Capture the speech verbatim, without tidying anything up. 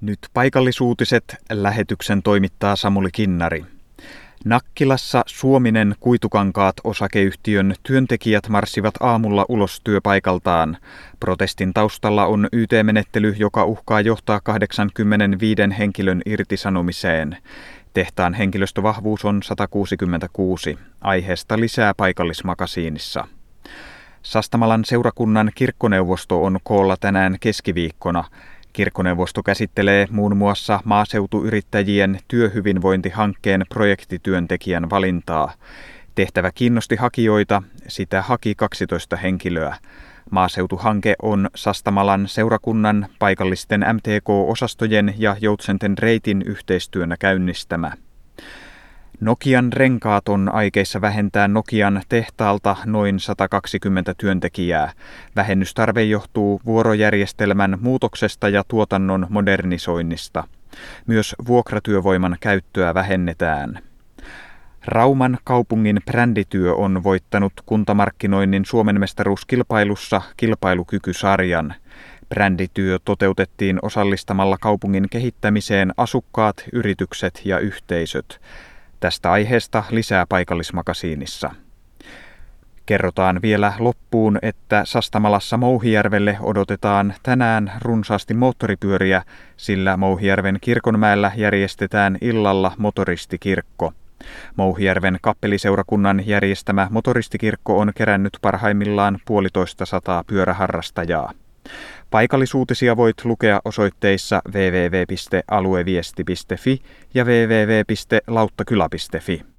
Nyt paikallisuutiset, lähetyksen toimittaa Samuli Kinnari. Nakkilassa Suominen Kuitukankaat osakeyhtiön työntekijät marssivat aamulla ulos työpaikaltaan. Protestin taustalla on Y T-menettely, joka uhkaa johtaa kahdeksankymmentäviisi henkilön irtisanomiseen. Tehtaan henkilöstövahvuus on sata kuusikymmentäkuusi. Aiheesta lisää paikallismakasiinissa. Sastamalan seurakunnan kirkkoneuvosto on koolla tänään keskiviikkona. Kirkkoneuvosto käsittelee muun muassa maaseutuyrittäjien työhyvinvointihankkeen projektityöntekijän valintaa. Tehtävä kiinnosti hakijoita, sitä haki kaksitoista henkilöä. Maaseutuhanke on Sastamalan seurakunnan, paikallisten M T K-osastojen ja Joutsenten reitin yhteistyönä käynnistämä. Nokian renkaat on aikeissa vähentää Nokian tehtaalta noin sata kaksikymmentä työntekijää. Vähennystarve johtuu vuorojärjestelmän muutoksesta ja tuotannon modernisoinnista. Myös vuokratyövoiman käyttöä vähennetään. Rauman kaupungin brändityö on voittanut kuntamarkkinoinnin Suomen mestaruuskilpailussa kilpailukykysarjan. Brändityö toteutettiin osallistamalla kaupungin kehittämiseen asukkaat, yritykset ja yhteisöt. Tästä aiheesta lisää paikallismakasiinissa. Kerrotaan vielä loppuun, että Sastamalassa Mouhijärvelle odotetaan tänään runsaasti moottoripyöriä, sillä Mouhijärven Kirkonmäellä järjestetään illalla motoristikirkko. Mouhijärven kappeliseurakunnan järjestämä motoristikirkko on kerännyt parhaimmillaan puolitoista sataa pyöräharrastajaa. Paikallisuutisia voit lukea osoitteissa double-u double-u double-u piste alueviesti piste fi ja double-u double-u double-u piste lauttakylä piste fi.